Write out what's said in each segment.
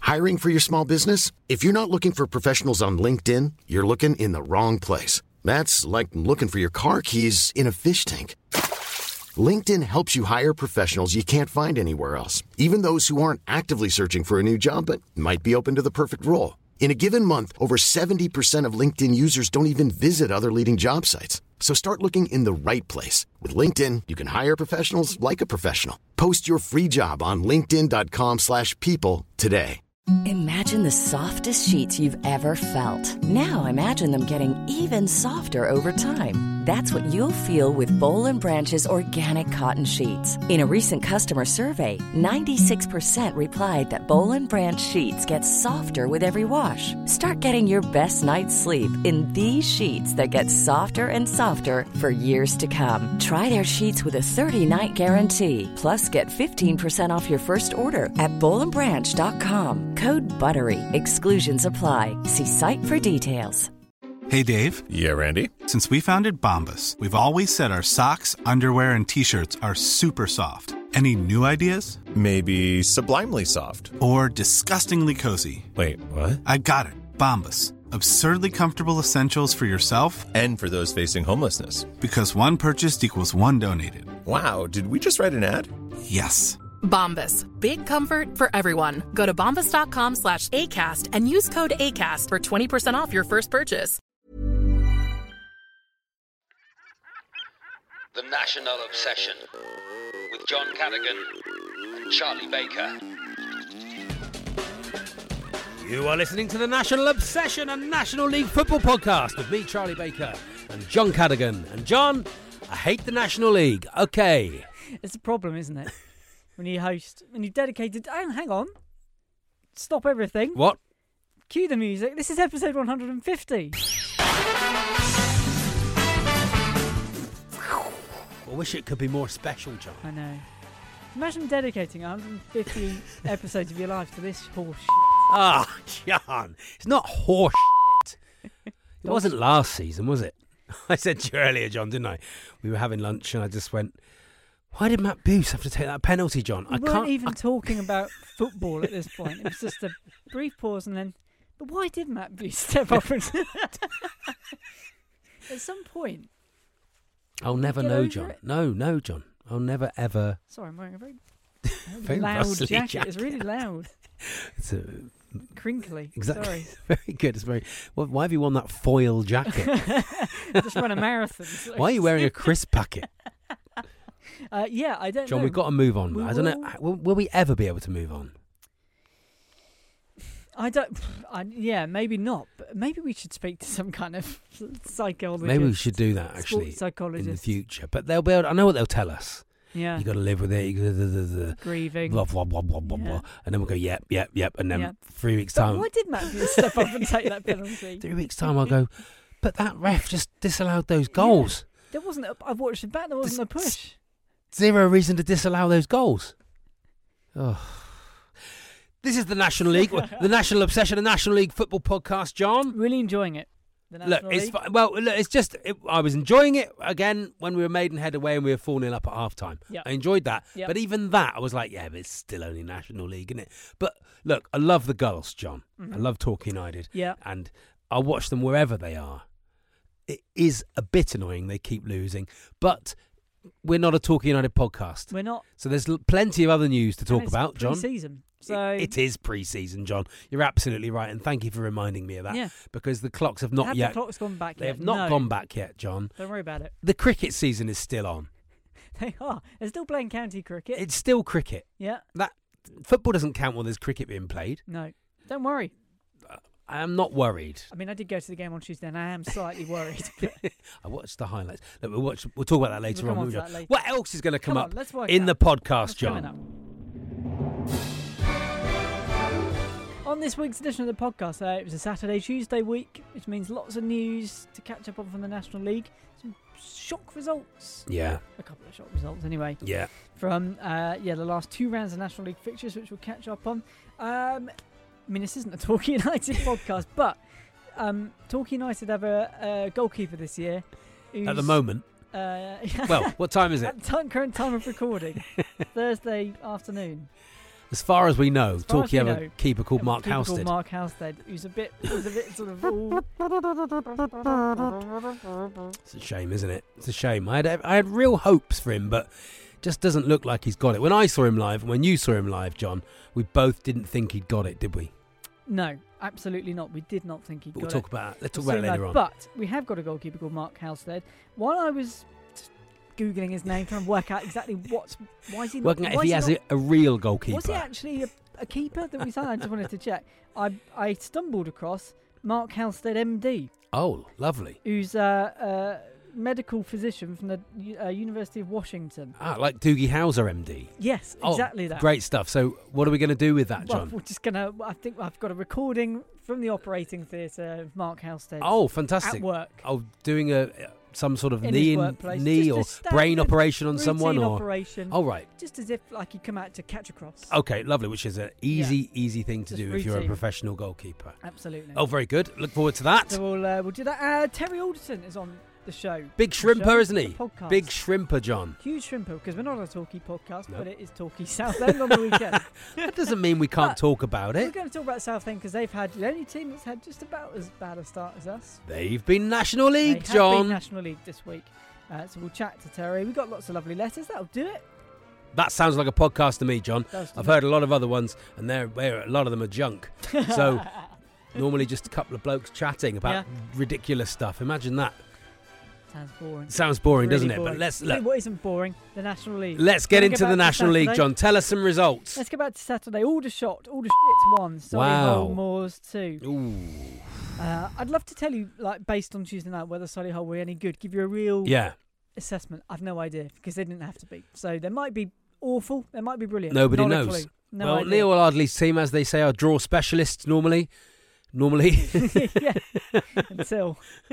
Hiring for your small business? If you're not looking for professionals on LinkedIn, you're looking in the wrong place. That's like looking for your car keys in a fish tank. LinkedIn helps you hire professionals you can't find anywhere else, even those who aren't actively searching for a new job but might be open to the perfect role. In a given month, over 70% of LinkedIn users don't even visit other leading job sites. So start looking in the right place. With LinkedIn, you can hire professionals like a professional. Post your free job on linkedin.com/people today. Imagine the softest sheets you've ever felt. Now imagine them getting even softer over time. That's what you'll feel with Boll & Branch's organic cotton sheets. In a recent customer survey, 96% replied that Boll & Branch sheets get softer with every wash. Start getting your best night's sleep in these sheets that get softer and softer for years to come. Try their sheets with a 30-night guarantee. Plus, get 15% off your first order at bollandbranch.com. Code BUTTERY. Exclusions apply. See site for details. Hey, Dave. Yeah, Randy. Since we founded Bombas, we've always said our socks, underwear, and T-shirts are super soft. Any new ideas? Maybe sublimely soft. Or disgustingly cozy. Wait, what? I got it. Bombas. Absurdly comfortable essentials for yourself and for those facing homelessness. Because one purchased equals one donated. Wow, did we just write an ad? Yes. Bombas. Big comfort for everyone. Go to bombas.com/ACAST and use code ACAST for 20% off your first purchase. The National Obsession with John Cadogan and Charlie Baker. You are listening to the National Obsession and National League Football Podcast with me, Charlie Baker, and John Cadogan. And John, I hate the National League. Okay. It's a problem, isn't it? When you host, when you dedicated... Oh, hang on. Stop everything. What? Cue the music. This is episode 150. I wish it could be more special, John. I know. Imagine dedicating 150 episodes of your life to this horse shit. Ah, John. It's not horse shit. It wasn't last season, was it? I said to you earlier, John, didn't I? We were having lunch and I just went... Why did Matt Boos have to take that penalty, John? We weren't even talking about football at this point. It was just a brief pause and then... But why did Matt Boos step up and... At some point... I'll never know, John. No, John. I'll never, ever... Sorry, I'm wearing a very, very loud jacket. It's really loud. It's a... Crinkly. Exactly. Sorry. Very good. It's very... Why have you worn that foil jacket? I just ran a marathon. So why are you wearing a crisp packet? Yeah, I don't know. John, we've got to move on. I don't know. Will we ever be able to move on? I don't... yeah, maybe not. But maybe we should speak to some kind of psychologist. Maybe we should do that, actually, psychologist in the future. But they'll be able... I know what they'll tell us. Yeah. You got to live with it. You got grieving. Blah, blah, blah, blah, blah, blah. And then we'll go, yep. And then 3 weeks' But time... why did Matthew step up and take that penalty? 3 weeks' time I'll go, but that ref just disallowed those goals. Yeah. There wasn't... I've watched it back. There wasn't a push. Zero reason to disallow those goals. Oh. This is the National League, the National Obsession and National League Football Podcast, John. Really enjoying it. The National League. It's just... I was enjoying it, again, when we were Maidenhead away and we were 4-0 up at half-time. Yep. I enjoyed that. Yep. But even that, I was like, yeah, but it's still only National League, isn't it? But, look, I love the girls, John. Mm-hmm. I love Torquay United. Yeah. And I'll watch them wherever they are. It is a bit annoying they keep losing, but... We're not a Torquay United podcast. We're not. So there's plenty of other news to talk about, John. Pre-season. So it is pre-season, John. You're absolutely right, and thank you for reminding me of that. Yeah. Because the clocks have not yet... The clock's gone back yet? They have not gone back yet, John. Don't worry about it. The cricket season is still on. They are. They're still playing county cricket. It's still cricket. Yeah. That football doesn't count when there's cricket being played. No. Don't worry. I am not worried. I mean, I did go to the game on Tuesday, and I am slightly worried. I watched the highlights. Look, we'll talk about that later on. What else is going to come up in the podcast, John? On this week's edition of the podcast, it was a Saturday-Tuesday week, which means lots of news to catch up on from the National League. Some shock results. Yeah. A couple of shock results, anyway. Yeah. From the last 2 rounds of National League fixtures, which we'll catch up on. I mean, this isn't a Torquay United podcast, but Torquay United have a goalkeeper this year. At the moment? Well, what time is it? At the current time of recording. Thursday afternoon. As far as we know, far as Torquay we have a know, keeper called a Mark keeper called Halstead. Mark Halstead, who's a bit sort of. Ooh. It's a shame, isn't it? It's a shame. I had real hopes for him, but just doesn't look like he's got it. When I saw him live, and when you saw him live, John, we both didn't think he'd got it, did we? No, absolutely not. We did not think he'd But got let's talk about it We'll later on. But we have got a goalkeeper called Mark Halstead. While I was just Googling his name, trying to work out exactly why is he not... Working out why if he is has a real goalkeeper. Was he actually a keeper that we signed? I just wanted to check. I stumbled across Mark Halstead MD, Oh, lovely. who's a medical physician from the University of Washington. Ah, like Doogie Howser, MD. Yes, exactly that. Great stuff. So what are we going to do with that, Well, John? we're just going to... I think I've got a recording from the operating theatre of Mark Halstead. Oh, fantastic. At work. Oh, doing some sort of In knee his workplace. or Just a brain standard operation on someone? routine Or operation. Oh, right. Just as if like he'd come out to catch a cross. Okay, lovely, which is an easy thing to Just do if you're a routine. professional goalkeeper. Absolutely. Oh, very good. Look forward to that. So we'll do that. Terry Alderson is on the show. Big The shrimper, show, isn't he? the podcast. Big shrimper, John. Huge shrimper, because we're not a Torquay podcast, No. but it is Torquay Southend on the weekend. That doesn't mean we can't But talk about We're it. going to talk about Southend because they've had the only team that's had just about as bad a start as us. They've been National They League, have John. been National League this week. So we'll chat to Terry. We've got lots of lovely letters. That'll do it. That sounds like a podcast to me, John. Does to I've me. heard a lot of other ones, and a lot of them are junk. So normally just a couple of blokes chatting about ridiculous stuff. Imagine that. Sounds boring. Sounds boring, Really doesn't it? boring. But let's Tell you look. what isn't boring? The National League. Let's get Wanna into back the to National League, Saturday? John. Tell us some results. Let's go back to Saturday. Aldershot 1, Wow. Solihull Moors 2. Ooh. I'd love to tell you, like, based on Tuesday night, whether Solihull were any good. Give you a real Yeah. assessment. I've no idea because they didn't have to be. So they might be awful. They might be brilliant. Nobody Not a knows. clue. No Well, idea. Neil Ardley's team, as they say, are draw specialists normally. yeah. Until.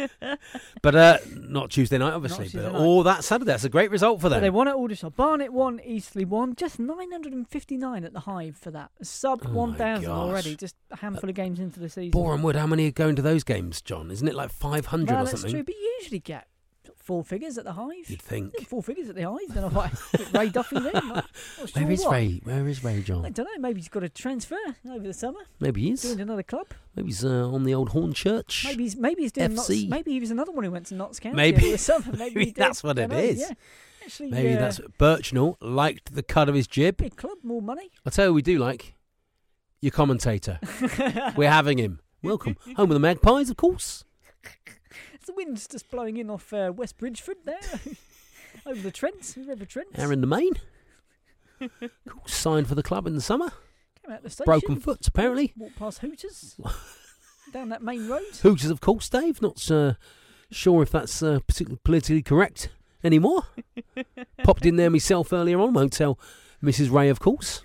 But not Tuesday night, obviously. Not Tuesday But night. all that Saturday. That's a great result for So them. they won at Aldershot. Barnet 1, Eastleigh 1. Just 959 at the Hive for that. Sub Oh my 1,000 gosh. already. Just a handful of games into the season. Boreham Wood, how many are going to those games, John? Isn't it like 500 Well, or that's something? true. But you usually get 4 figures at the Hive. You'd think. 4 figures at the Hive. Don't know why. Ray Duffy there. Not sure Where is why. Ray? Where is Ray, I John? don't know. Maybe he's got a transfer over the summer. Maybe he is. Joined another club. Maybe he's on the old Hornchurch. Maybe he's doing FC. Notts, maybe he was another one who went to Notts County Maybe. over the summer. Maybe he did. That's what it Dunno, is. Yeah. Actually, Maybe that's Birchnell liked the cut of his jib. big club, more money. I'll tell you what we do like. Your commentator. We're having him. Welcome. Home of the Magpies, of course. The wind's just blowing in off West Bridgeford there, over the Trent, River Trent. Aaron the Main. Cool. Signed for the club in the summer. Came out the station. Broken foot, apparently. Walked past Hooters down that main road. Hooters, of course, Dave. Not sure if that's particularly politically correct anymore. Popped in there myself earlier on. Won't tell Mrs. Ray, of course.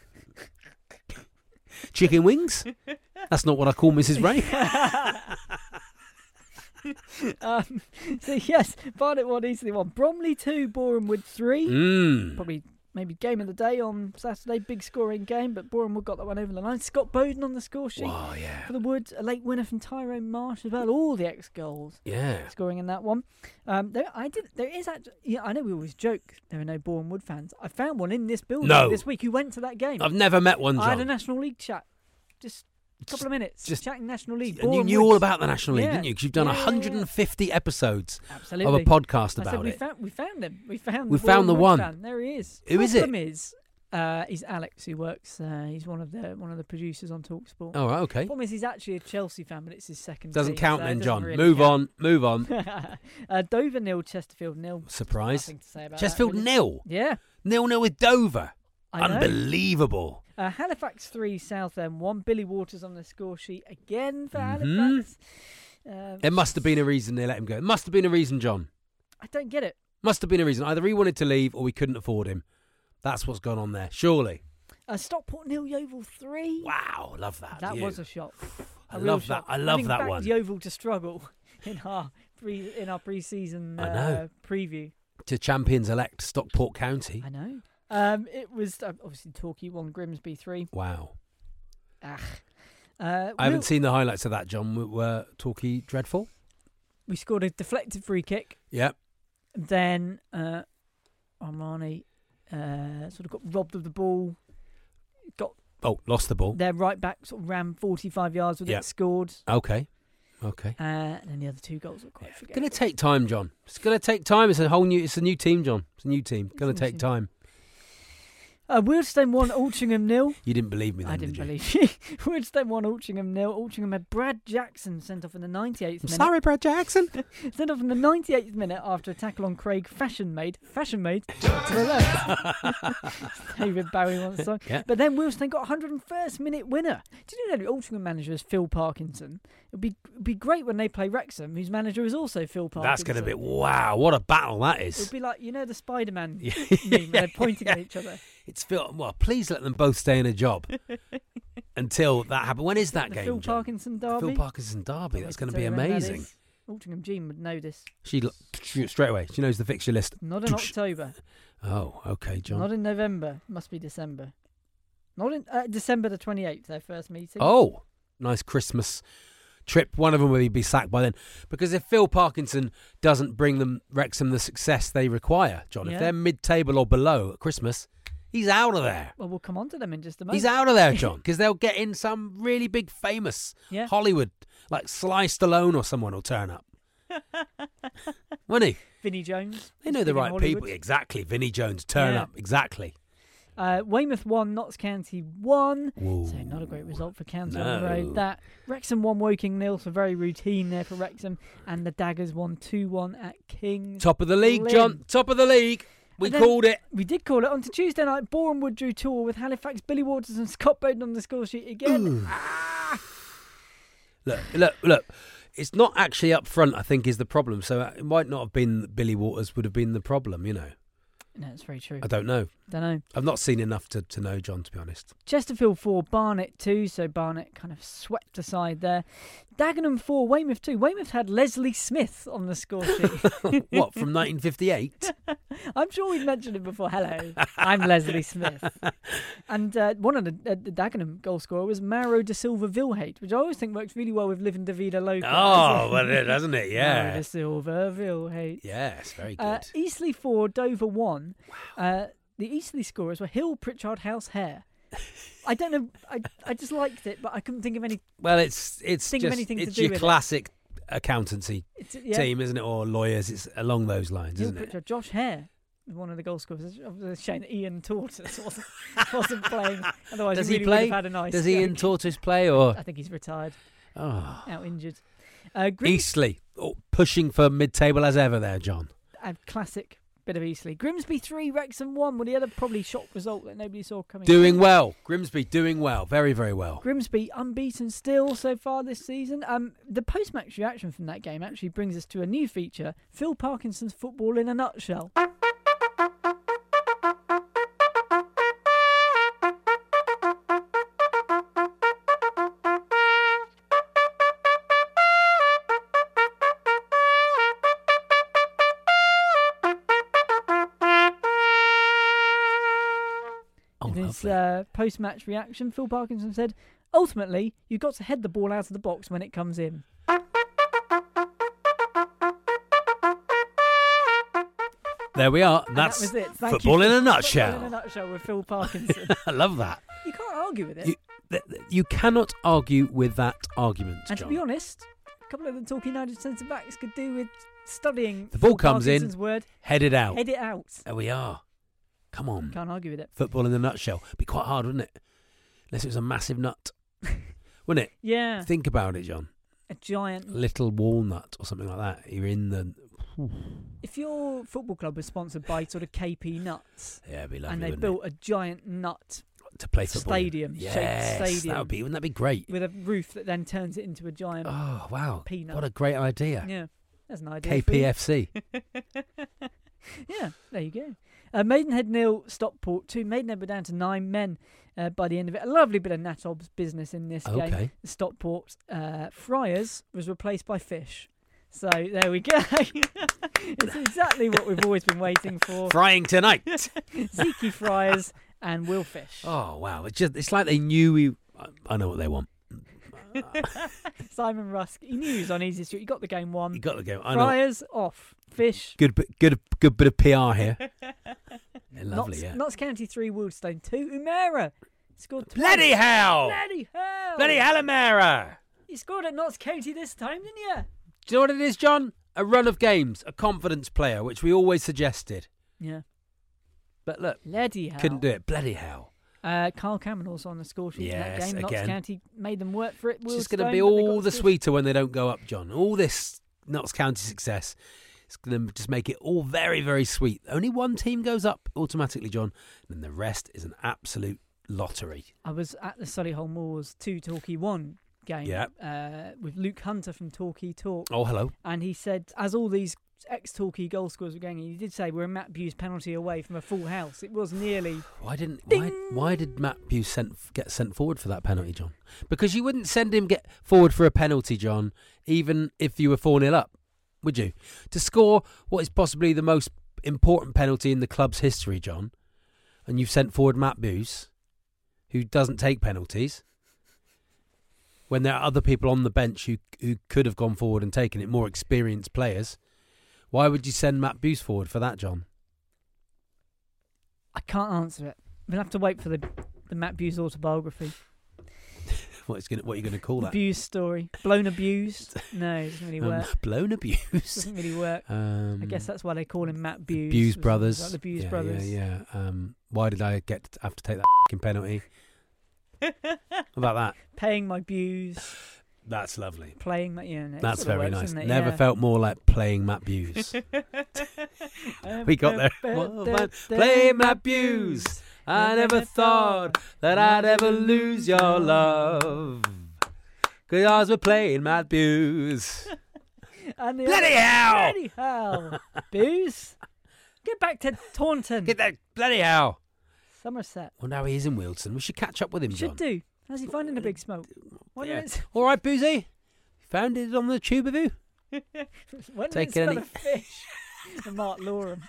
Chicken wings. That's not what I call Mrs. Ray. So yes, Barnet 1, Eastleigh 1, Bromley 2, Boreham Wood 3. Probably maybe game of the day on Saturday, big scoring game, but Boreham Wood got that one over the line. Scott Bowden on the score sheet Oh, yeah. for the Wood, a late winner from Tyrone Marsh as well. All the ex-goals Yeah. scoring in that one. There is actually. Yeah, I know we always joke there are no Boreham Wood fans. I found one in this building this week who went to that game. I've never met one, John. I had a National League chat. Just a couple of minutes, just chatting National League. And you Boreham knew Wood. all about the National League, Yeah. didn't you? Because you've done Yeah, yeah, 150 episodes Absolutely. of a podcast I said about we it. found him. We We found found the Boreham Wood one. fan. There he is. Who is it? Problem is, he's Alex who works. He's one of the producers on TalkSport. Oh, right, okay. Problem is, he's actually a Chelsea fan, but it's his second. Doesn't team, count so it then, doesn't John. really Move count. on. Move on. Dover 0, Chesterfield 0. Surprise. Nothing to say about Chesterfield that, really. 0. Yeah. 0-0 with Dover. I know. Unbelievable. Halifax 3, Southend 1. Billy Waters on the score sheet again for Mm-hmm. Halifax. It must have been a reason they let him go. It must have been a reason, John. I don't get it. Must have been a reason. Either he wanted to leave or we couldn't afford him. That's what's gone on there. Surely. Stockport 0, Yeovil 3. Wow. Love that. That view. was a shock. I A real love that. shock. I love Having that backed one. Yeovil to struggle in our pre-season I know. preview. To champions-elect Stockport County. I know. It was obviously Torquay 1, Grimsby 3. Wow. I I haven't seen the highlights of that, John. Were Torquay dreadful? We scored a deflected free kick. Yep. Then Armani sort of got robbed of the ball. Got Oh, lost the ball. Their right back sort of ran 45 yards with it, scored. Okay. And then the other 2 goals were quite forgettable. It's going to take time, John. It's going to take time. It's a new team, John. It's a new team. Going to take time. Wealdstone 1, Altrincham 0. You didn't believe me then, I didn't did you? believe you. Wealdstone 1, Altrincham 0. Altrincham had Brad Jackson sent off in the 98th minute. Sorry, Brad Jackson. Sent off in the 98th minute after a tackle on Craig Fashion Made to the left. David Bowie wants song. Yeah. But then Wealdstone got a 101st minute winner. Did you know the Altrincham manager is Phil Parkinson? It would be great when they play Wrexham, whose manager is also Phil Parkinson. That's going to be, wow, what a battle that is. It would be like, the Spider-Man meme where they're pointing at each other. It's Phil. Well, please let them both stay in a job until that happens. When is that the game, Phil John? Parkinson derby? Phil Parkinson derby. That's going to be amazing. Altrincham Jean would know this. She straight away. She knows the fixture list. Not in October. Oh, okay, John. Not in November. Must be December. Not in December the 28th. Their first meeting. Oh, nice Christmas trip. One of them will be sacked by then, because if Phil Parkinson doesn't bring them Wrexham the success they require, John, if they're mid-table or below at Christmas, he's out of there. Well, we'll come on to them in just a moment. He's out of there, John, because they'll get in some really big famous Hollywood, like Sly Stallone or someone will turn up. Won't he? Vinnie Jones. They know the right people. Exactly. Vinnie Jones, turn up. Exactly. Weymouth 1, Notts County 1. Whoa. So not a great result for County on the road. That Wrexham 1, Woking 0, so very routine there for Wrexham. And the Daggers won 2-1 at Kings. Top of the league, John. Top of the league. We called it. We did call it. On to Tuesday night, Boreham Wood drew 2-2 with Halifax. Billy Waters and Scott Bowden on the score sheet again. Look. It's not actually up front, I think, is the problem. So it might not have been that Billy Waters would have been the problem, No, it's very true. I don't know. Don't know. I've not seen enough to know, John, to be honest. Chesterfield 4, Barnet 2, so Barnet kind of swept aside there. Dagenham 4, Weymouth 2. Weymouth had Leslie Smith on the score sheet. What, from 1958? I'm sure we've mentioned it before. Hello, I'm Leslie Smith. And one of the Dagenham goal scorer was Mauro da Silva Vilhate, which I always think works really well with Living Davida Loca. Oh, well, doesn't it? Yeah. Mauro da Silva Vilhate. Yes, very good. Eastleigh 4, Dover 1. Wow. The Eastleigh scorers were Hill, Pritchard, House, Hare. I don't know. I just liked it, but I couldn't think of any. Well, it's your classic accountancy team, isn't it, or lawyers? It's along those lines, isn't it? Josh Hare was one of the goal scorers. It was a shame that Ian Tortoise wasn't playing. Otherwise, does he he play? Would have had a nice. Does Ian Tortoise play, or I think he's retired. Oh, out injured. Eastleigh pushing for mid-table as ever. There, John. A classic. Bit of Eastleigh. Grimsby 3, Wrexham 1. Well, the other probably shock result that nobody saw coming. Doing well. Grimsby doing well. Very, very well. Grimsby unbeaten still so far this season. The post-match reaction from that game actually brings us to a new feature, Phil Parkinson's football in a nutshell. Post-match reaction, Phil Parkinson said, ultimately, you've got to head the ball out of the box when it comes in. There we are. That was it. Football in a nutshell. Football in a nutshell with Phil Parkinson. I love that. You can't argue with it. You cannot argue with that argument, And John. to be honest, a couple of the Torquay United centre-backs could do with studying the ball Phil comes Parkinson's in, word. head it out. Head it out. There we are. Come on. Can't argue with it. Football in a nutshell. Be quite hard, wouldn't it? Unless it was a massive nut. Wouldn't it? Yeah. Think about it, John. A giant... little walnut or something like that. You're in the... If your football club was sponsored by sort of KP Nuts... Yeah, it'd be lovely, and they built a giant nut... to play football. Stadium. Yes, shaped stadium. wouldn't that be great? With a roof that then turns it into a giant... Oh, wow. Peanut. What a great idea. Yeah. That's an idea. KPFC. Yeah, there you go. Maidenhead 0, Stockport 2. Maidenhead were down to 9 men by the end of it. A lovely bit of Natob's business in this game. Stockport Friars was replaced by Fish. So there we go. It's exactly what we've always been waiting for. Frying tonight. Zeke Friars and Will Fish. Oh, wow. It's like they knew I know what they want. Simon Rusk. He knew he was on easy street. He got the game won. He got the game. Friars off. Fish. Good bit of PR here. Lovely, Notts County 3, Wealdstone 2. Umera Scored twice. Bloody hell! Bloody hell! Bloody Hallamera! You scored at Notts County this time, didn't you? Do you know what it is, John? A run of games, a confidence player, which we always suggested. Yeah. But look, Bloody hell. couldn't do it. Bloody hell. Carl Cameron also on the score sheet in that Yes, game. Notts again. County made them work for it. It's just going to be all the sweeter when they don't go up, John. All this Notts County success is going to just make it all very, very sweet. Only one team goes up automatically, John, and the rest is an absolute lottery. I was at the Solihull Moors 2 Torquay 1 game with Luke Hunter from Torquay Talk. Oh, hello. And he said, as all these ex-Torquay goal scorers were going, he did say we're a Matt Buse penalty away from a full house. It was nearly... Why did Matt Buse get sent forward for that penalty, John? Because you wouldn't send him get forward for a penalty, John, even if you were 4-0 up, would you? To score what is possibly the most important penalty in the club's history, John, and you've sent forward Matt Buse, who doesn't take penalties, when there are other people on the bench who could have gone forward and taken it, more experienced players. Why would you send Matt Buse forward for that, John? I can't answer it. We'll have to wait for the Matt Buse autobiography. What are you going to call that? Buse story. Blown abused? No, it doesn't really work. Blown abused? Doesn't really work. I guess that's why they call him Matt Buse. Buse brothers. Like the Buse brothers. Yeah. Why did I have to take that fucking penalty? What about that? Paying my Buse. That's lovely. Playing my... That's very nice. It? Never felt more like playing Matt Buse. We got there. Playing Matt Buse. I never thought that I'd ever lose your love. 'Cause we're playing Matt Buse. Bloody hell! Bloody hell! Buse? Get back to Taunton. Get that bloody hell. Somerset. Well, now he is in Wealdstone. We should catch up with him, John. Should do. How's he finding the big smoke? All right, Boozy. Found it on the tube of you. When did it smell of fish? And Mark Loram.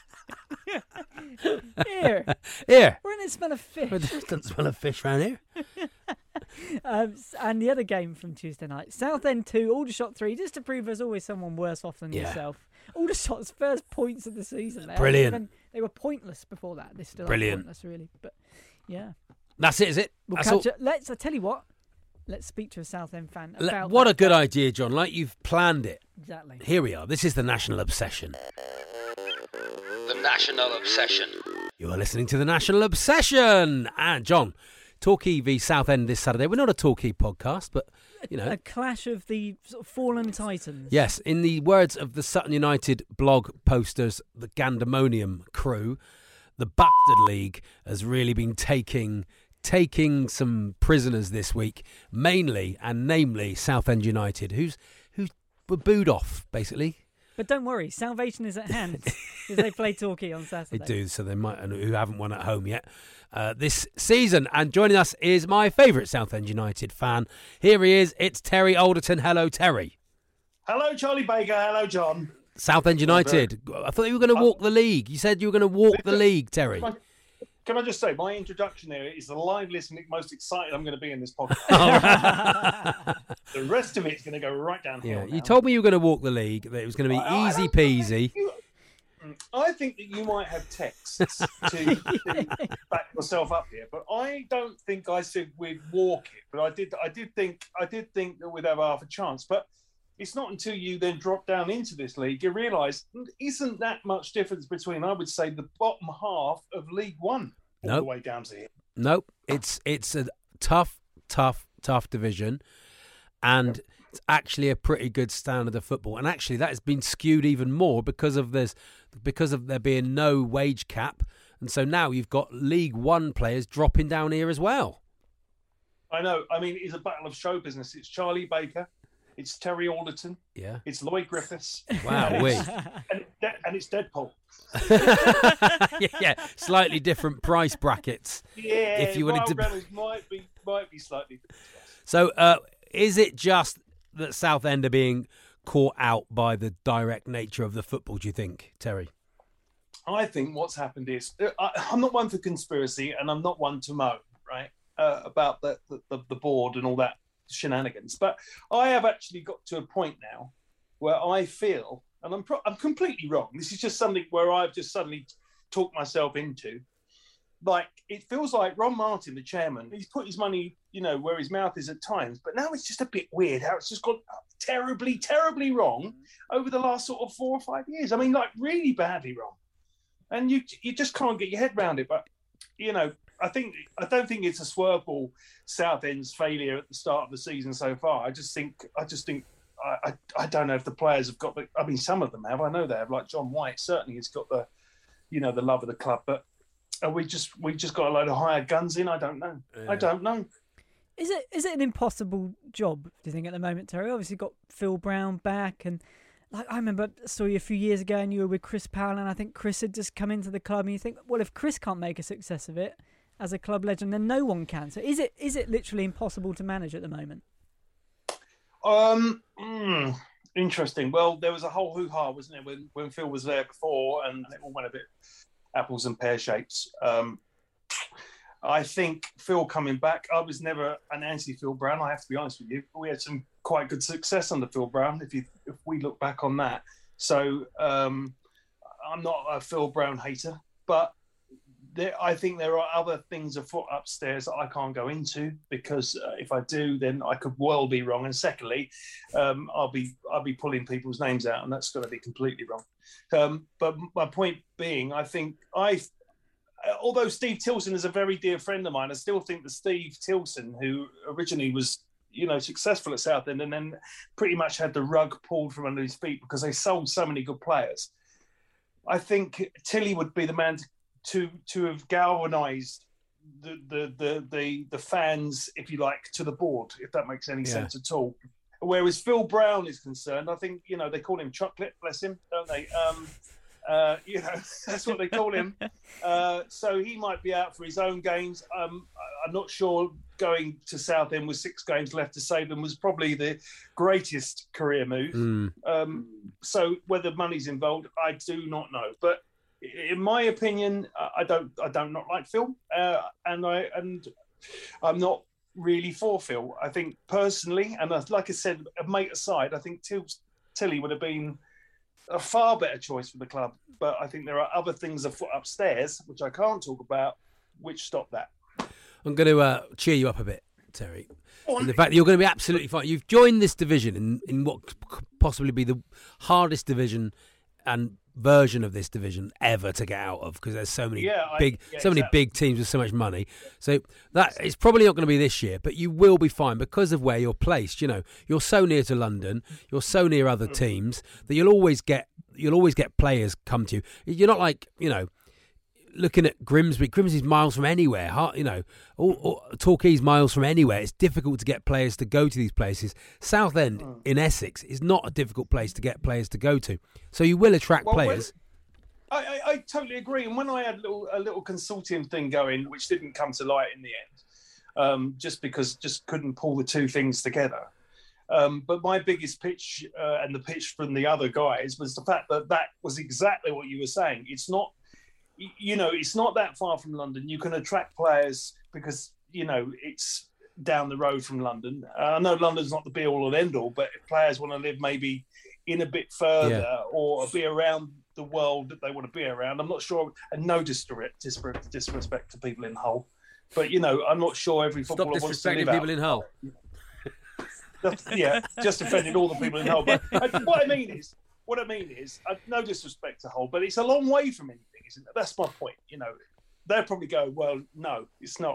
Here. When did it smell of fish? It doesn't smell of fish around here. And the other game from Tuesday night, Southend 2, Aldershot 3, just to prove there's always someone worse off than yourself. Aldershot's first points of the season. Brilliant. They were pointless before that. They're still pointless, really. But yeah. That's it, is it? We'll catch up. I tell you what. Let's speak to a Southend fan about what a good idea, John. Like you've planned it. Exactly. Here we are. This is the National Obsession. The National Obsession. You're listening to the National Obsession. And John, Torquay v Southend this Saturday. We're not a Torquay podcast, but you know, a clash of the sort of fallen titans. Yes, in the words of the Sutton United blog posters, the Gandemonium crew, the Bastard League has really been taking some prisoners this week, mainly and namely Southend United, who were booed off basically. But don't worry, salvation is at hand because they play Torquay on Saturday. They do, so they might, and who haven't won at home yet this season. And joining us is my favourite Southend United fan. Here he is. It's Terry Alderton. Hello, Terry. Hello, Charlie Baker. Hello, John. Southend United. I thought you were going to walk the league. You said you were going to walk the league, Terry. Can I just say, my introduction there is the liveliest and most excited I'm going to be in this podcast. The rest of it's going to go right downhill. Yeah, you told me you were going to walk the league, that it was going to be easy peasy. I think that you might have texts to back yourself up here, but I don't think I said we'd walk it. But I did think that we'd have half a chance. But it's not until you then drop down into this league you realise isn't that much difference between, I would say, the bottom half of League One all the way down to here. Nope. It's a tough division, and it's actually a pretty good standard of football. And actually, that has been skewed even more because of there being no wage cap, and so now you've got League One players dropping down here as well. I know. I mean, it's a battle of show business. It's Charlie Baker. It's Terry Alderton. Yeah. It's Lloyd Griffiths. Wow, and it's Deadpool. Yeah, slightly different price brackets. Yeah, if you wanted to, Reynolds might be slightly different. So, is it just that Southend are being caught out by the direct nature of the football? Do you think, Terry? I think what's happened is I'm not one for conspiracy, and I'm not one to moan, right, about the board and all that shenanigans. But I have actually got to a point now where I feel, and I'm completely wrong. This is just something where I've just suddenly talked myself into, like it feels like Ron Martin, the chairman, he's put his money, where his mouth is at times, but now it's just a bit weird how it's just gone terribly, terribly wrong over the last sort of 4 or 5 years. I mean, like really badly wrong, and you just can't get your head around it. But I don't think it's a swerveball Southend's failure at the start of the season so far. I just think I don't know if the players have got I mean, some of them have. I know they have. Like John White certainly has got the love of the club. But we just got a load of hired guns in. I don't know. Yeah. I don't know. Is it an impossible job? Do you think at the moment, Terry? Obviously got Phil Brown back, and like I remember saw you a few years ago, and you were with Chris Powell, and I think Chris had just come into the club, and you think, well, if Chris can't make a success of it as a club legend, then no one can. So is it literally impossible to manage at the moment? Interesting. Well, there was a whole hoo-ha, wasn't there, when Phil was there before, and it all went a bit apples and pear-shaped. I think Phil coming back, I was never an anti-Phil Brown, I have to be honest with you. We had some quite good success under Phil Brown, if we look back on that. So I'm not a Phil Brown hater, but I think there are other things afoot upstairs that I can't go into, because if I do, then I could well be wrong. And secondly, I'll be pulling people's names out, and that's going to be completely wrong. But my point being, I think although Steve Tilson is a very dear friend of mine, I still think that Steve Tilson, who originally was successful at Southend and then pretty much had the rug pulled from under his feet because they sold so many good players, I think Tilly would be the man to have galvanised the fans, if you like, to the board, if that makes any sense at all. Whereas Phil Brown is concerned, I think, they call him Chocolate, bless him, don't they? That's what they call him. So he might be out for his own games. I'm not sure going to Southend with 6 games left to save them was probably the greatest career move. So whether money's involved, I do not know. But in my opinion, I don't not like Phil, and I'm not really for Phil. I think personally, and like I said, a mate aside, I think Tilly would have been a far better choice for the club. But I think there are other things afoot upstairs, which I can't talk about, which stop that. I'm going to cheer you up a bit, Terry. And the fact that you're going to be absolutely fine. You've joined this division in what could possibly be the hardest division and version of this division ever to get out of, because there's so many big teams with so much money. So that it's probably not going to be this year, but you will be fine because of where you're placed. You're so near to London, you're so near other teams that you'll always get players come to you. You're not like looking at Grimsby. Grimsby's miles from anywhere. Or Torquay's miles from anywhere. It's difficult to get players to go to these places. Southend in Essex is not a difficult place to get players to go to. So you will attract players. I totally agree. And when I had a little consortium thing going, which didn't come to light in the end, just couldn't pull the two things together. But my biggest pitch and the pitch from the other guys was the fact that was exactly what you were saying. It's not that far from London. You can attract players because, it's down the road from London. I know London's not the be-all and end-all, but if players want to live maybe in a bit further or be around the world that they want to be around, I'm not sure, and no disrespect to people in Hull, but, I'm not sure every footballer wants to live out. People in Hull. Just offended all the people in Hull. But what I mean is, no disrespect to Hull, but it's a long way from anything, isn't it? That's my point. They'll probably go, well, no, it's not.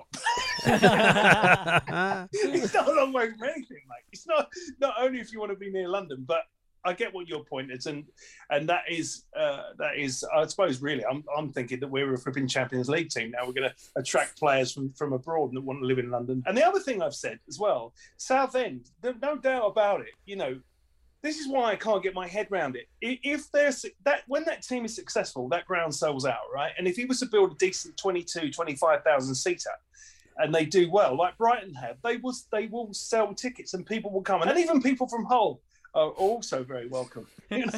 It's not a long way from anything, mate. It's not only if you want to be near London, but I get what your point is, and that is, I suppose, really, I'm thinking that we're a flipping Champions League team now. We're going to attract players from abroad that want to live in London. And the other thing I've said as well, Southend, no doubt about it. This is why I can't get my head around it. If there's when that team is successful, that ground sells out, right? And if he was to build a decent 25,000 seater, and they do well, like Brighton have, they will sell tickets and people will come, and even people from Hull are also very welcome.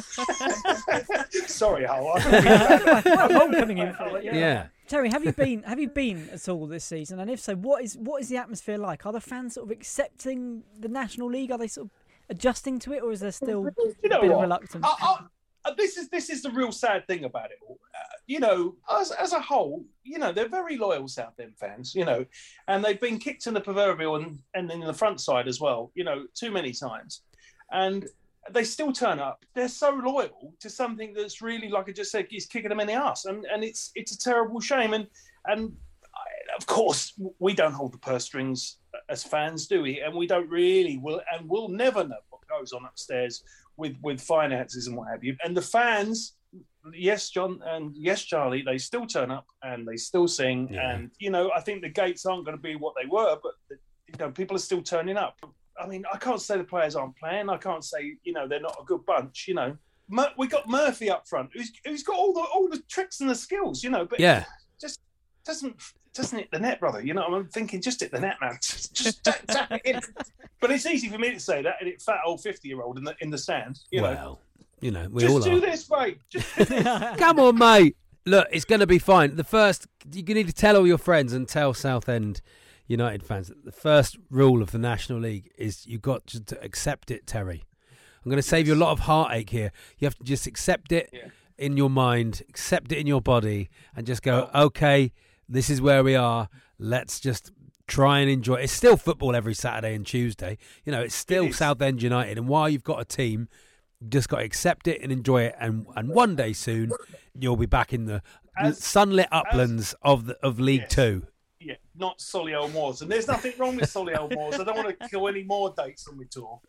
Sorry, Hull. I'm coming in for it. Yeah. Terry, have you been at all this season? And if so, what is the atmosphere like? Are the fans sort of accepting the National League? Are they sort of adjusting to it, or is there still a bit of reluctance? this is the real sad thing about it all. You know, as a whole, you know, they're very loyal Southend fans, you know, and they've been kicked in the proverbial and in the front side as well, you know, too many times. And they still turn up. They're so loyal to something that's really, like I just said, is kicking them in the arse. And it's a terrible shame. And of course, we don't hold the purse strings as fans, do we? And we don't really, we'll never know what goes on upstairs with finances and what have you. And the fans, yes, John, and yes, Charlie, they still turn up and they still sing. Yeah. And, you know, I think the gates aren't going to be what they were, but, you know, people are still turning up. I mean, I can't say the players aren't playing. I can't say, you know, they're not a good bunch, you know. We got Murphy up front, who's got all the tricks and the skills, you know, but just doesn't hit the net, brother. You know, I'm thinking, just hit the net, man. Just tap it in. But it's easy for me to say that, and it fat old 50-year-old in the stand. You know, we just all do are. This, mate. Just do this. Come on, mate. Look, it's going to be fine. You need to tell all your friends and tell Southend United fans that the first rule of the National League is you've got to accept it, Terry. I'm going to save you a lot of heartache here. You have to just accept it in your mind, accept it in your body, and just go, okay, this is where we are. Let's just try and enjoy it. It's still football every Saturday and Tuesday. You know, it's still Southend United. And while you've got a team, you've just got to accept it and enjoy it. And one day soon, you'll be back in the sunlit uplands of League Two. Yeah, not Solihull Moors. And there's nothing wrong with Solihull Moors. I don't want to kill any more dates on my tour.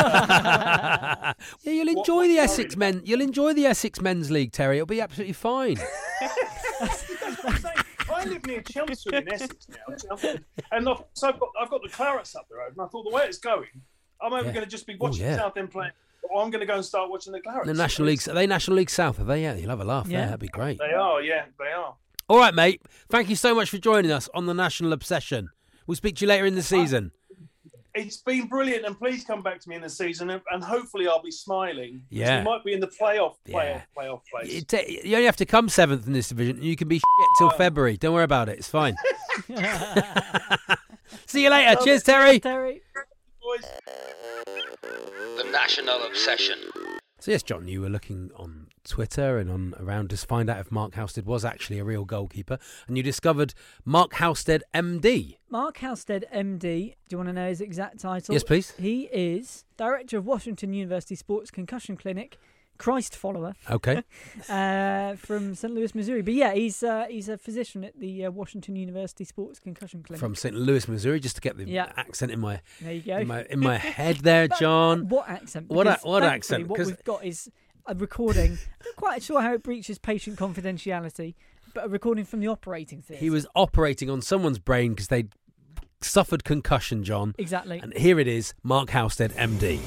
You'll enjoy the Essex men. You'll enjoy the Essex Men's League, Terry. It'll be absolutely fine. I live near Chelmsford in Essex now, and so I've got the Clarets up the road, and I thought the way it's going, I'm either going to just be watching Southend play, or I'm going to go and start watching the Clarets. The National League, are they National League South? Are they? Yeah, you'll have a laugh there. That'd be great. They are, they are. All right, mate. Thank you so much for joining us on the National Obsession. We'll speak to you later in the season. It's been brilliant, and please come back to me in the season, and hopefully I'll be smiling. Yeah. We might be in the playoff place. You only have to come 7th in this division, and you can be shit till February. Don't worry about it. It's fine. See you later. Cheers, Terry. Terry. Boys. The National Obsession. So yes, John, you were looking on Twitter and around to find out if Mark Halstead was actually a real goalkeeper, and you discovered Mark Halstead, MD. Mark Halstead, MD. Do you want to know his exact title? Yes, please. He is Director of Washington University Sports Concussion Clinic, Christ follower. Okay. From St. Louis, Missouri. But yeah, he's a physician at the Washington University Sports Concussion Clinic. From St. Louis, Missouri, just to get the accent in my there you go. in my head there, John. What accent? What accent? What we've got is a recording. I'm not quite sure how it breaches patient confidentiality, but a recording from the operating theatre. He was operating on someone's brain because they suffered concussion, John. Exactly. And here it is, Mark Halstead, MD.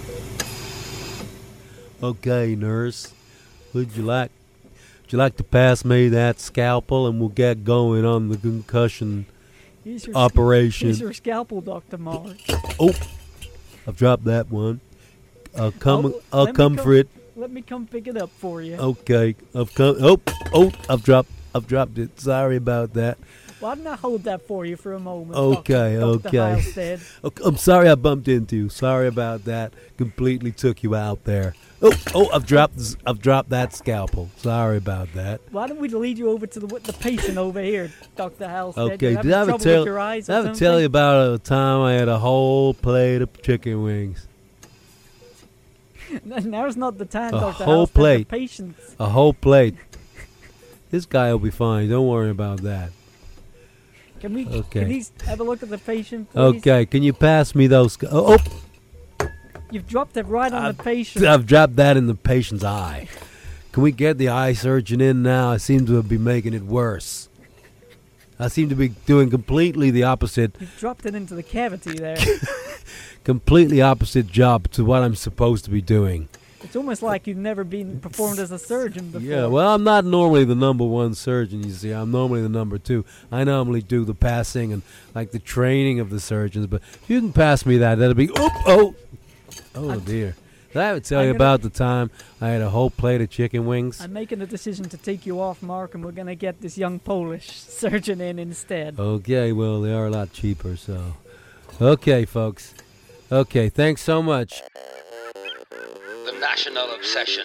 Okay, nurse, would you like to pass me that scalpel and we'll get going on the concussion operation? Here's your scalpel, Dr. Mark. Oh, I've dropped that one. I'll come for it. Let me come pick it up for you. Okay, I've come. I've dropped it. Sorry about that. Why don't I hold that for you for a moment? Okay. I'm sorry I bumped into you. Sorry about that. Completely took you out there. I've dropped that scalpel. Sorry about that. Why don't we lead you over to the patient over here, Dr. Halstead? Okay, did I ever tell you about a time I had a whole plate of chicken wings? Now's not the time, Dr. whole Halstead. Plate. The patients. A whole plate. This guy will be fine. Don't worry about that. Can he have a look at the patient, please? Okay, can you pass me those? You've dropped it right on the patient. I've dropped that in the patient's eye. Can we get the eye surgeon in now? I seem to be making it worse. I seem to be doing completely the opposite. You've dropped it into the cavity there. Completely opposite job to what I'm supposed to be doing. It's almost like you've never been performed as a surgeon before. Yeah, well, I'm not normally the number one surgeon, you see. I'm normally the number two. I normally do the passing and, like, the training of the surgeons. But if you can pass me that, that'll be... Oh, dear. Did I ever tell you about the time I had a whole plate of chicken wings? I'm making a decision to take you off, Mark, and we're going to get this young Polish surgeon in instead. Okay, well, they are a lot cheaper, so... Okay, folks. Okay, thanks so much. The National Obsession.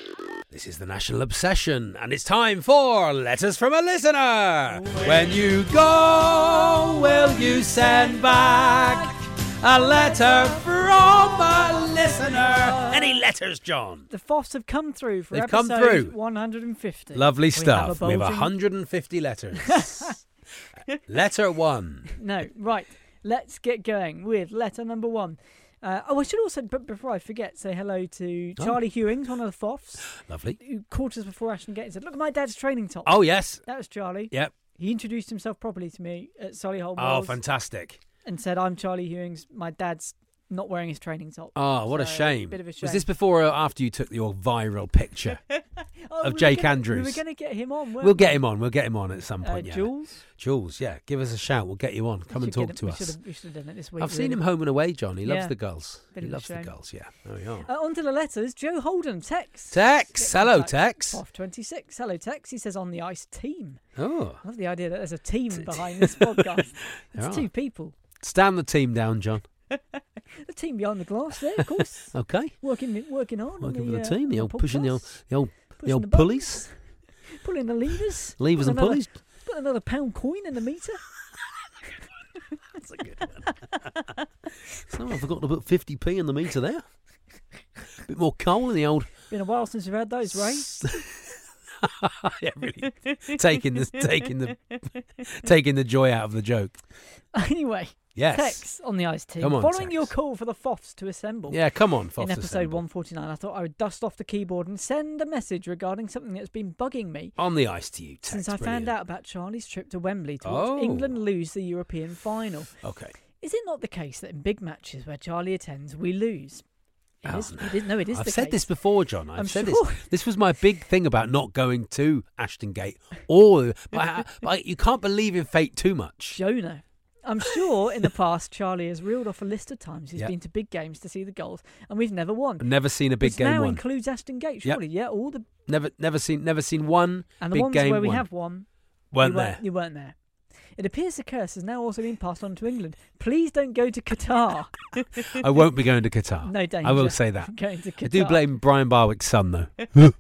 This is the National Obsession, and it's time for Letters from a Listener. When you go, will you send back a letter from a listener? Any letters, John? The FOFs have come through for They've episode come through. 150. Lovely stuff. We have bulging- 150 letters. Letter 1. No, right. Let's get going with letter number 1. I should also, but before I forget, say hello to Charlie Hewings, one of the FOFs. Lovely. Who caught us before Ashton Gate and said, "Look at my dad's training top." Oh, yes. That was Charlie. Yep. He introduced himself properly to me at Solihull Oh, Wells fantastic. and said, "I'm Charlie Hewings. My dad's not wearing his training top." Oh, what a So, shame. Bit of a shame. Was this before or after you took your viral picture of Jake Andrews? We were going to get him on. We'll get him on. We'll get him on at some point. Yeah. Jules, yeah. Give us a shout. We'll get you on. Come and talk to us. We should have done it this week. I've seen him home and away, John. He loves Yeah. the girls. Bit He of a loves the shame. girls. Yeah. There we are. On to the letters. Joe Holden, Tex. Tex. Get in Hello, touch. Tex. Off 26. Hello, Tex. He says on the ice team. Oh. I love the idea that there's a team behind this podcast. There It's are. 2 people. Stand the team down, John. The team behind the glass there, of course. Okay. Working hard. Working on for the team. The old podcast. pushing the old Pushing the pulleys. buttons, pulling the levers. Levers Put and another- pulleys. Put another £1 coin in the meter. That's a good one. So I forgot to put 50p in the meter there. Bit more coal in the old. Been a while since we've had those, Ray. Yeah, really. Taking the joy out of the joke. Anyway, Yes. Tex on the ice team. Come on, Following Tex. your call for the FOFs to assemble. Yeah, come on, Fox. In episode 149, I thought I would dust off the keyboard and send a message regarding something that's been bugging me On the ice to you, Tex. since I found out about Charlie's trip to Wembley to watch Oh. England lose the European final. Okay. Is it not the case that in big matches where Charlie attends, we lose? It Oh, is. no. It is. No, it is. I've the said case. this before, John. I've I'm said sure. this. This was my big thing about not going to Ashton Gate. But you can't believe in fate too much. Jonah. I'm sure in the past Charlie has reeled off a list of times he's Yep. been to big games to see the goals, and we've never won. I've never seen a big Which game now won. includes Ashton Gate, Yep. surely. Yeah, all the Never seen one and the big ones game where we won. have won. Weren't you there. You weren't there. It appears the curse has now also been passed on to England. Please don't go to Qatar. I won't be going to Qatar. No danger. I will say that. Going to Qatar. I do blame Brian Barwick's son, though.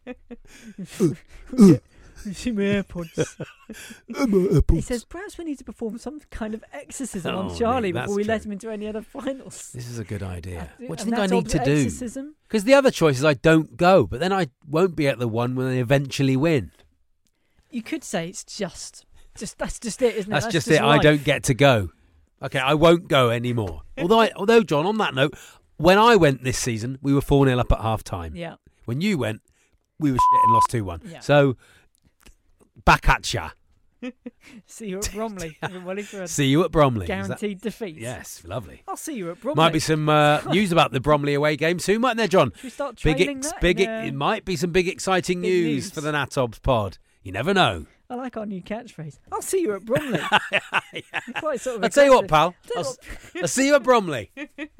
See my AirPods. He says perhaps we need to perform some kind of exorcism Oh, on Charlie Nick, before we that's let true. him into any other finals. This is a good idea. What do And you think I that's need to do? exorcism? Because the other choice is I don't go, but then I won't be at the one when they eventually win. You could say it's just that's just it, isn't it? That's just it. I life. don't get to go. Okay, I won't go anymore. Although, John, on that note, when I went this season, we were 4-0 up at half time. Yeah. When you went, we were shit and lost 2-1. Yeah. So, back at ya. See you at Bromley. Everybody for a See you at Bromley. Is that- guaranteed defeat. Yes, lovely. I'll see you at Bromley. Might be some news about the Bromley away game soon, mightn't there, John? Should we start Big, trailing that? it might be some big exciting big news news. for the Natobs pod. You never know. I like our new catchphrase. I'll see you at Bromley. Quite sort of I'll tell you what, aggressive. pal. Tell you I'll see you at Bromley.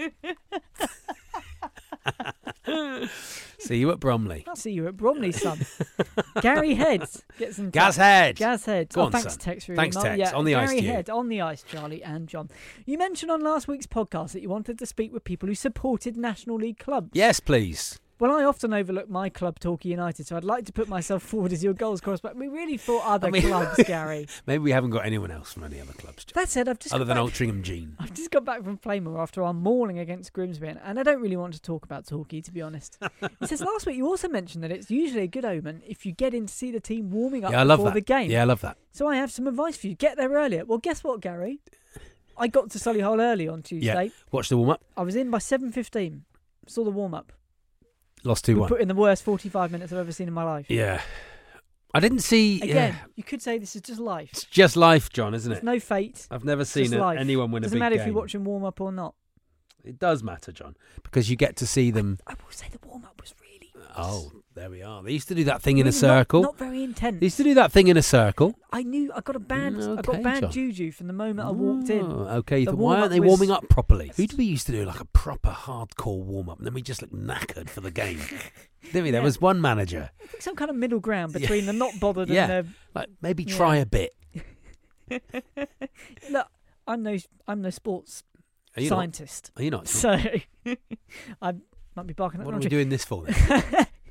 See you at Bromley. I'll see you at Bromley, son. Gary Head gets in touch. Gaz Head. Gaz Head. Go on, thanks, son. Tex, for your Thanks, email. Tex. On the ice Gary to you. Head, on the ice, Charlie and John. You mentioned on last week's podcast that you wanted to speak with people who supported National League clubs. Yes, please. Well, I often overlook my club, Torquay United, so I'd like to put myself forward as your goals correspondent. We really thought other clubs, Gary. Maybe we haven't got anyone else from any other clubs, John. That said, I've just Other got than back- Altrincham Jean. I've just got back from Playmore after our mauling against Grimsby, and I don't really want to talk about Torquay, to be honest. He says last week you also mentioned that it's usually a good omen if you get in to see the team warming up Yeah, I love before that. the game. Yeah, I love that. So I have some advice for you. Get there earlier. Well, guess what, Gary? I got to Solihull early on Tuesday. Yeah. Watch the warm-up. I was in by 7:15. Saw the warm-up. Lost We 2-1. put in the worst 45 minutes I've ever seen in my life. Yeah. I didn't see... Again, yeah. you could say this is just life. It's just life, John, isn't There's it? no fate. I've never It's seen just life. anyone win a Doesn't big matter game. if you're watching warm-up or not. It does matter, John, because you get to see them... I will say the warm-up was really nice. Oh, there we are. They used to do that thing in a Really circle. Not very intense. They used to do that thing in a circle. I knew I got a bad Okay, John. juju from the moment I walked in. Oh, okay. You The thought, why aren't they warm-up was- warming up properly? Who did we used to do like a proper hardcore warm-up? And then we just looked knackered for the game. Didn't we? There Yeah. was one manager. I think some kind of middle ground between the not bothered Yeah. and Like, maybe Yeah. try a bit. the... Look, I'm no sports Are you scientist. Not? Are you not? So I might be barking at What the are we wrong tree. doing this for then?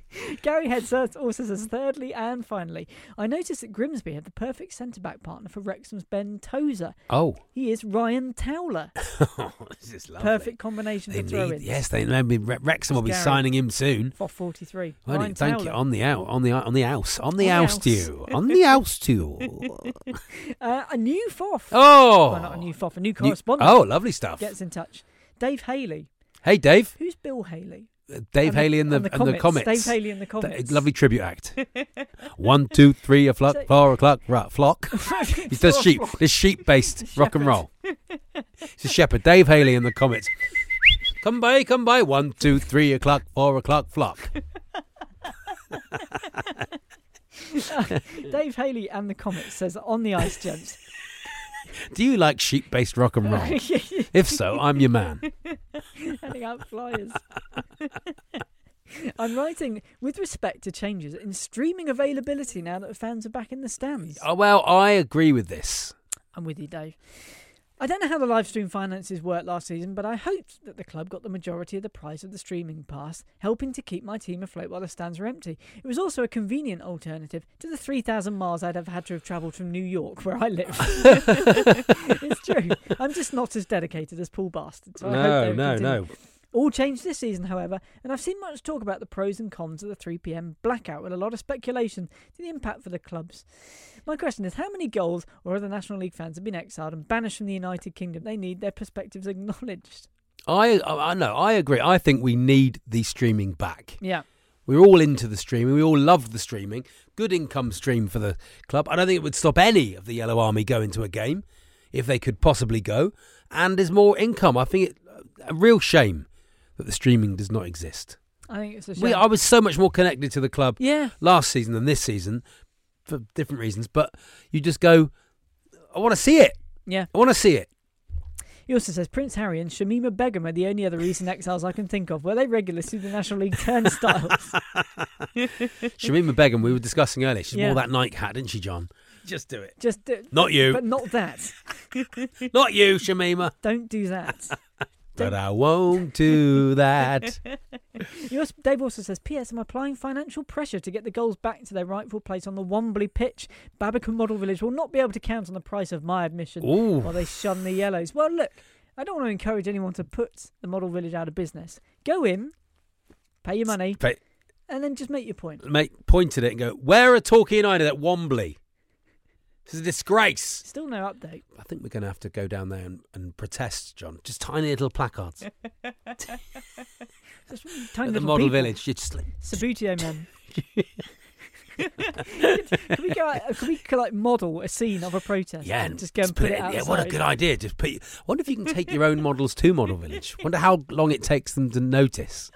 Gary Head also says, thirdly and finally, I noticed that Grimsby had the perfect centre-back partner for Wrexham's Ben Tozer. Oh. He is Ryan Towler. This is lovely. Perfect combination for throw-ins. Yes, they know Wrexham will be Gary. signing him soon. FOF 43. Well, Ryan thank Towler. you. On the house to you. On the house to you. A new FOF. Oh. Well, not a new FOF, a new correspondent. Oh, lovely stuff. Gets in touch. Dave Haley. Hey, Dave. Who's Bill Haley? Dave Haley and the Comets. Dave Haley and the Comets. Lovely tribute act. 1, 2, 3 o'clock, 4 o'clock, flock. He does sheep-based rock and roll. He's a shepherd. Dave Haley and the Comets. Come by. 1, 2, 3 o'clock, 4 o'clock, flock. Dave Haley and the Comets says, on the ice, gents. Do you like sheep-based rock and roll? If so, I'm your man. Handing out flyers. I'm writing with respect to changes in streaming availability now that fans are back in the stands. Oh, well, I agree with this. I'm with you, Dave. I don't know how the live stream finances worked last season, but I hoped that the club got the majority of the price of the streaming pass, helping to keep my team afloat while the stands were empty. It was also a convenient alternative to the 3,000 miles I'd have had to have travelled from New York, where I live. It's true. I'm just not as dedicated as Paul Bastard. So I hope No. All changed this season, however, and I've seen much talk about the pros and cons of the 3 p.m. blackout, with a lot of speculation to the impact for the clubs. My question is, how many goals or other National League fans have been exiled and banished from the United Kingdom? They need their perspectives acknowledged. I know. I agree. I think we need the streaming back. Yeah. We're all into the streaming. We all love the streaming. Good income stream for the club. I don't think it would stop any of the Yellow Army going to a game if they could possibly go. And there's more income. I think it's a real shame that the streaming does not exist. I think it's a shame. I was so much more connected to the club Yeah. last season than this season for different reasons. But you just go, I want to see it. Yeah. I want to see it. He also says Prince Harry and Shamima Begum are the only other recent exiles I can think of. Were they regulars through the National League turnstiles? Shamima Begum, we were discussing earlier. She wore that Nike hat, didn't she, John? Just do it. Just do it. Not you. But not that. Not you, Shamima. Don't do that. But I won't do that. Dave also says, P.S. I'm applying financial pressure to get the goals back to their rightful place on the Wembley pitch. Babbacombe Model Village will not be able to count on the price of my admission while they shun the Yellows. Well, look, I don't want to encourage anyone to put the Model Village out of business. Go in, pay your money, and then just make your point. Point at it and go, where are Torquay United at Wembley? This is a disgrace. Still no update. I think we're going to have to go down there and protest, John. Just tiny little placards. Just tiny at the little Model people. Village. Just Sabutio men. Can we like model a scene of a protest? Yeah, and just go and put it outside. Yeah, what a good idea. Just I wonder if you can take your own models to Model Village. Wonder how long it takes them to notice.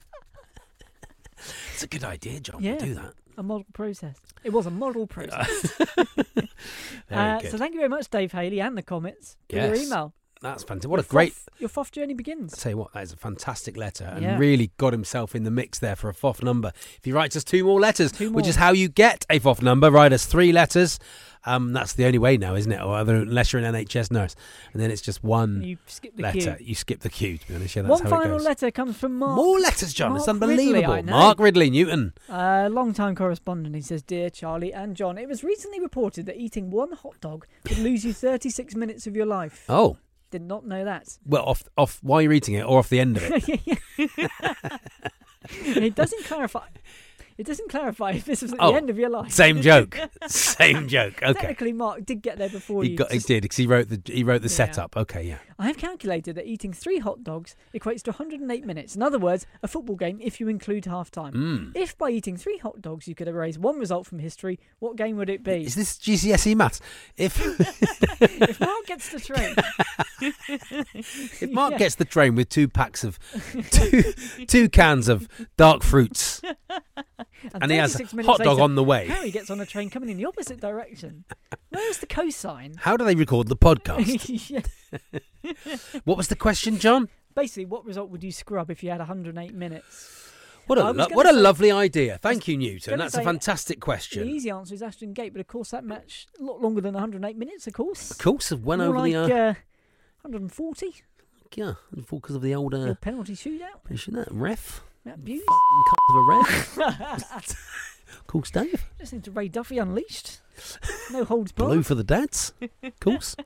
It's a good idea, John. Yeah. We'll do that. A model process. It was a model process. Very good. So thank you very much, Dave Haley and the Comments, for your email. That's fantastic. What a great... Your FOF journey begins. I'll tell you what, that is a fantastic letter and Yeah. really got himself in the mix there for a FOF number. If he writes us 2 more letters, more. which is how you get a FOF number, write us 3 letters. That's the only way now, isn't it? Or unless you're an NHS nurse. And then it's just one You skip the letter. queue. You skip the queue, to be honest. Yeah, that's One how it final goes. letter comes from Mark. More letters, John. It's Mark unbelievable. Ridley, I know. Mark Ridley, Newton. Long-time correspondent. He says, Dear Charlie and John, it was recently reported that eating one hot dog could lose you 36 minutes of your life. Oh. Did not know that. Well, off while you're eating it or off the end of it. It doesn't clarify. It doesn't clarify if this was at the end of your life. Same joke. Same joke. Okay. Technically, Mark did get there before He you. did, because he wrote the setup. Okay, yeah. I have calculated that eating 3 hot dogs equates to 108 minutes. In other words, a football game if you include half-time. If by eating 3 hot dogs you could erase one result from history, what game would it be? Is this GCSE maths? If Mark gets the train... If Mark gets the train with 2 packs of... two cans of dark fruits... And he has a 36 minutes hot dog later, on the way. Harry gets on a train coming in the opposite direction. Where's the cosine? How do they record the podcast? Yeah. What was the question, John? Basically, what result would you scrub if you had 108 minutes? What a lovely idea. Thank you, Newton. That's a fantastic question. The easy answer is Ashton Gate, but of course that match a lot longer than 108 minutes, of course. Of course, it went More over like, the... 140? Yeah, because of the old... Penalty shootout? Ref. Matt Buse. Cut of a ref. Of course, Dave. Listening to Ray Duffy Unleashed. No holds barred. Blue for the dads. Of course.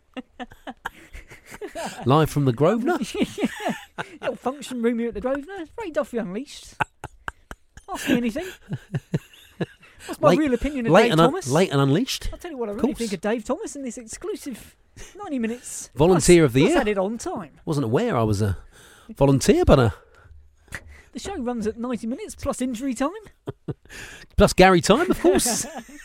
Live from the Grosvenor. Little function room here at the Grosvenor. Ray Duffy Unleashed. Ask me anything. What's my real opinion of Dave Thomas? Late and Unleashed. I'll tell you what I really think of Dave Thomas in this exclusive 90 minutes. Volunteer of the year. Had it on time. Wasn't aware I was a volunteer, but the show runs at 90 minutes plus injury time. Plus Gary time, of course.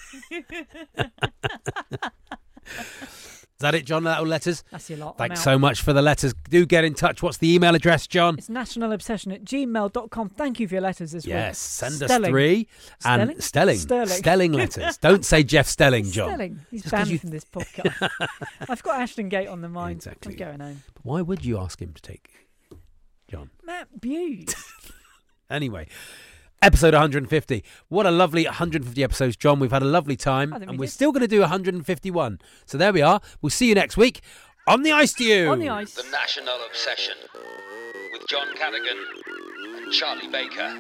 Is that it, John? Little letters? That's your lot. Thanks so much for the letters. Do get in touch. What's the email address, John? It's nationalobsession@gmail.com. Thank you for your letters as well. Yes, send us 3. And Sterling letters. Don't say Jeff Stelling, John. Stelling. He's banned from this podcast. I've got Ashton Gate on the mind. Exactly. I'm going home. But why would you ask him to take John? Matt Buse. Anyway, episode 150. What a lovely 150 episodes, John. We've had a lovely time, and we're still going to do 151. So there we are. We'll see you next week on the Ice to You. On the Ice. The National Obsession with John Cadogan and Charlie Baker.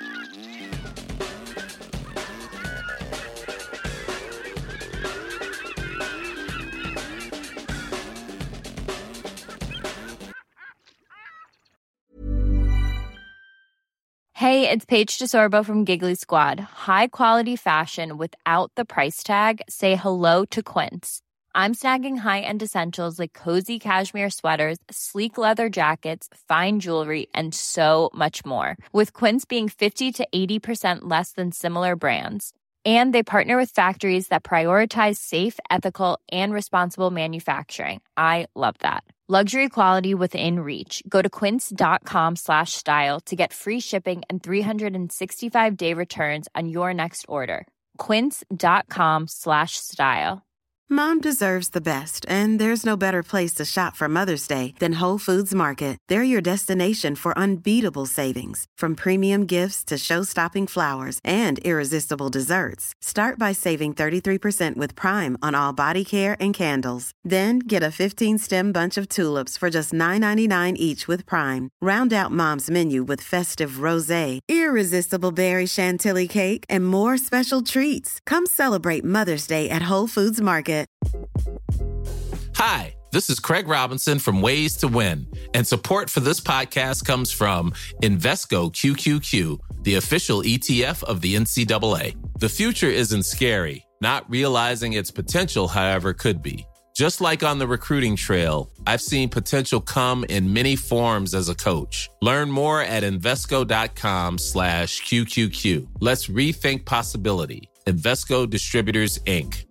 Hey, it's Paige DeSorbo from Giggly Squad. High quality fashion without the price tag. Say hello to Quince. I'm snagging high-end essentials like cozy cashmere sweaters, sleek leather jackets, fine jewelry, and so much more. With Quince being 50 to 80% less than similar brands. And they partner with factories that prioritize safe, ethical, and responsible manufacturing. I love that. Luxury quality within reach. Go to quince.com/style to get free shipping and 365-day returns on your next order. Quince.com/style. Mom deserves the best, and there's no better place to shop for Mother's Day than Whole Foods Market. They're your destination for unbeatable savings, from premium gifts to show-stopping flowers and irresistible desserts. Start by saving 33% with Prime on all body care and candles. Then get a 15-stem bunch of tulips for just $9.99 each with Prime. Round out Mom's menu with festive rosé, irresistible berry chantilly cake, and more special treats. Come celebrate Mother's Day at Whole Foods Market. Hi, this is Craig Robinson from Ways to Win, and support for this podcast comes from Invesco QQQ, the official ETF of the NCAA. The future isn't scary. Not realizing its potential, however, could be. Just like on the recruiting trail, I've seen potential come in many forms as a coach. Learn more at Invesco.com/QQQ. Let's rethink possibility. Invesco Distributors, Inc.